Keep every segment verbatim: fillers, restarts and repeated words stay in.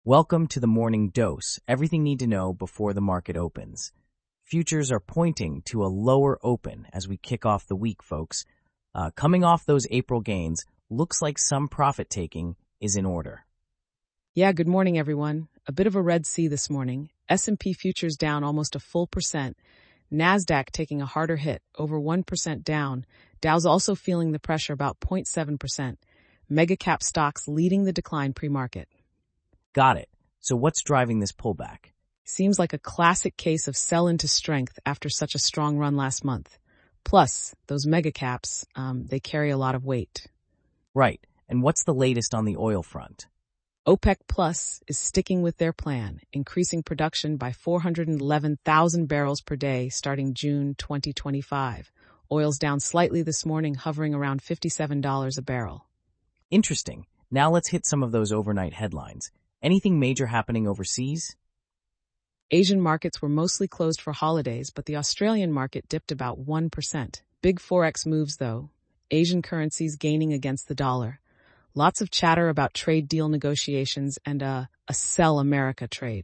Welcome to the morning dose. Everything you need to know before the market opens. Futures are pointing to a lower open as we kick off the week, folks. Uh, coming off those April gains, looks like some profit taking is in order. Yeah, good morning, everyone. A bit of a red sea this morning. S and P futures down almost a full percent. NASDAQ taking a harder hit, over one percent down. Dow's also feeling the pressure, about zero point seven percent. Mega cap stocks leading the decline pre-market. Got it. So what's driving this pullback? Seems like a classic case of sell into strength after such a strong run last month. Plus, those mega caps, um, they carry a lot of weight. Right. And what's the latest on the oil front? OPEC Plus is sticking with their plan, increasing production by four hundred eleven thousand barrels per day starting June twenty twenty-five. Oil's down slightly this morning, hovering around fifty-seven dollars a barrel. Interesting. Now let's hit some of those overnight headlines. Anything major happening overseas? Asian markets were mostly closed for holidays, but the Australian market dipped about one percent. Big Forex moves, though. Asian currencies gaining against the dollar. Lots of chatter about trade deal negotiations and a, a sell America trade.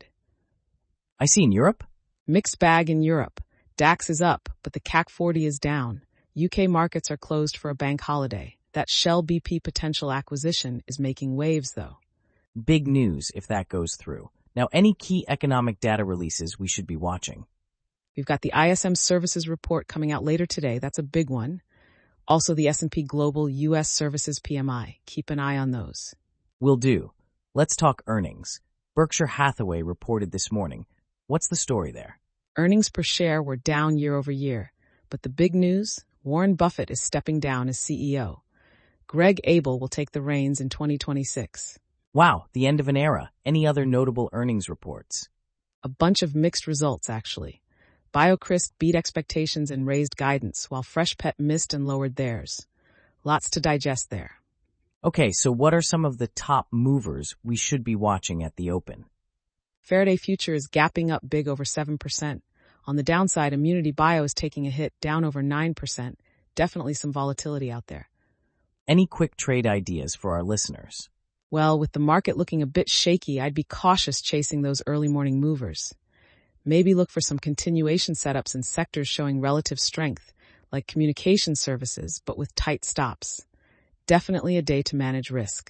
I see in Europe? Mixed bag in Europe. DAX is up, but the C A C forty is down. U K markets are closed for a bank holiday. That Shell B P potential acquisition is making waves, though. Big news if that goes through. Now, any key economic data releases we should be watching? We've got the I S M Services report coming out later today. That's a big one. Also, the S and P Global U S Services P M I. Keep an eye on those. Will do. Let's talk earnings. Berkshire Hathaway reported this morning. What's the story there? Earnings per share were down year over year. But the big news? Warren Buffett is stepping down as C E O. Greg Abel will take the reins in twenty twenty-six. Wow, the end of an era. Any other notable earnings reports? A bunch of mixed results, actually. BioCryst beat expectations and raised guidance, while Freshpet missed and lowered theirs. Lots to digest there. Okay, so what are some of the top movers we should be watching at the open? Faraday Future is gapping up big over seven percent. On the downside, Immunity Bio is taking a hit, down over nine percent. Definitely some volatility out there. Any quick trade ideas for our listeners? Well, with the market looking a bit shaky, I'd be cautious chasing those early morning movers. Maybe look for some continuation setups in sectors showing relative strength, like communication services, but with tight stops. Definitely a day to manage risk.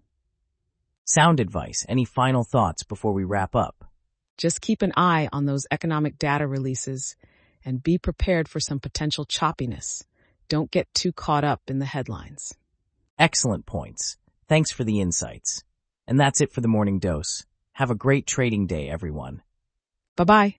Sound advice. Any final thoughts before we wrap up? Just keep an eye on those economic data releases and be prepared for some potential choppiness. Don't get too caught up in the headlines. Excellent points. Thanks for the insights. And that's it for the morning dose. Have a great trading day, everyone. Bye-bye.